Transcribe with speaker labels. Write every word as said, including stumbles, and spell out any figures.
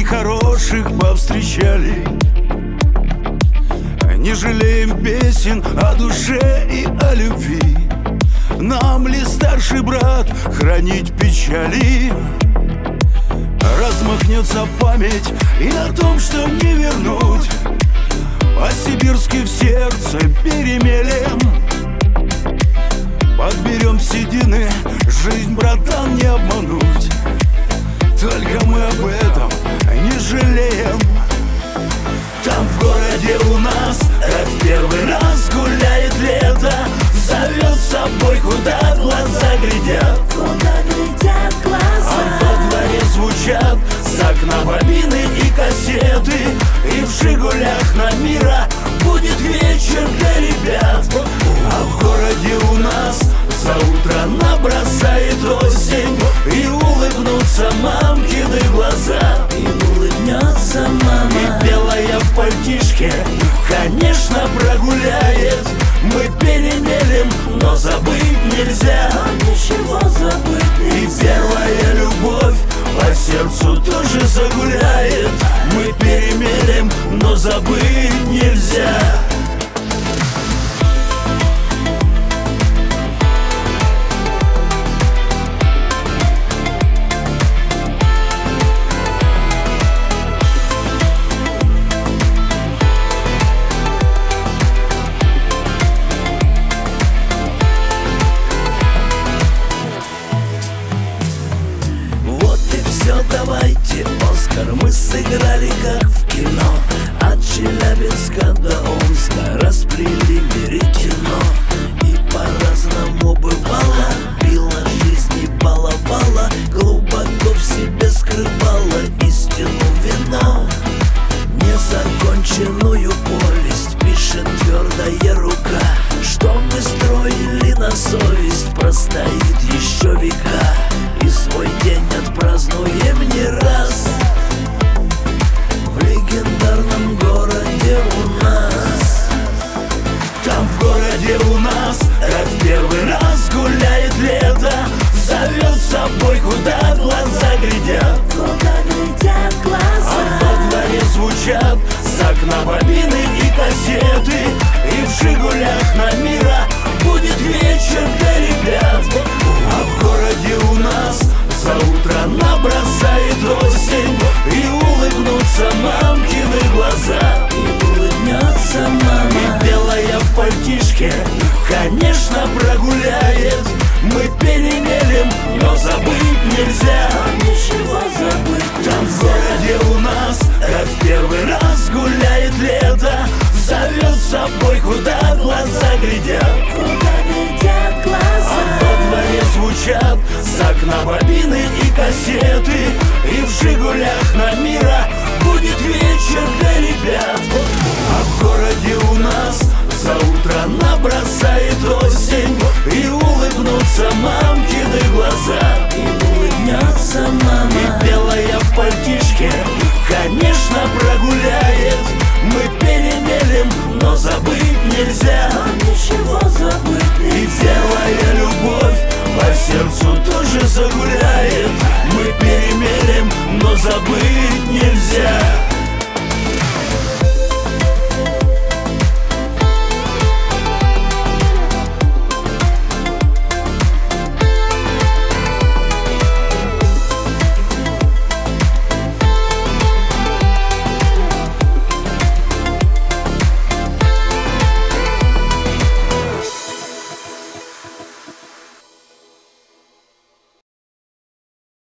Speaker 1: хороших повстречали. Не жалеем песен о душе и о любви. Нам ли, старший брат, хранить печали? Размахнется память и о том, что не вернуть. По-сибирски в сердце перемелем. Подберем седины, жизнь, братан, не обмануть. Только мы об этом не жалеем. Там в городе у нас, как в первый раз, гуляет лето. Зовет с собой, куда глаза глядят.
Speaker 2: Куда глядят глаза.
Speaker 1: А во дворе звучат с окна бобины и кассеты. И в «Жигулях» на Мира будет вечер для ребят. А в городе у нас за утро набросает осень. И улыбнутся мамкины глаза.
Speaker 2: И улыбнется мама.
Speaker 1: И белая в пальтишке, конечно, прогуляет. Мы перемелем, но забыть нельзя.
Speaker 2: Но ничего забыть
Speaker 1: И
Speaker 2: нельзя.
Speaker 1: первая любовь по сердцу тоже загуляет. Мы перемелем, но забыть нельзя.
Speaker 2: Давайте, Оскар, мы сыграли как в кино. От Челябинска до Омска расплели веретено. И по-разному бывало, била жизнь и баловала. Глубоко в себе скрывала истину вино. Незаконченную повесть пишет твердая рука. Что мы строили на совесть, простоит еще века. И свой день отпразднуем не раз в легендарном городе у нас.
Speaker 1: Там в городе у нас, как в первый раз, гуляет лето. Зовет с собой, куда глаза глядят.
Speaker 2: Куда глядят глаза.
Speaker 1: А во дворе звучат с окна бобины и кассеты. И в «Жигулях» на Мира будет вечер для ребят. А в городе у нас за утро набросает осень. И улыбнутся мамкины глаза.
Speaker 2: И улыбнется мама.
Speaker 1: И белая в пальтишке, конечно, прогуляет. Мы перемелем, но забыть нельзя.
Speaker 2: Ничего забыть
Speaker 1: Там в
Speaker 2: нельзя.
Speaker 1: городе у нас, как в первый раз, гуляет лето. Зовет с собой, куда глаза глядят.
Speaker 2: Куда глядят глаза.
Speaker 1: А во дворе звучат с окна бобины и кассеты. И в «Жигулях» на Мира будет вечер для ребят. А в городе у нас за утро набросает осень. И улыбнутся мамкины глаза.
Speaker 2: И улыбнется мама.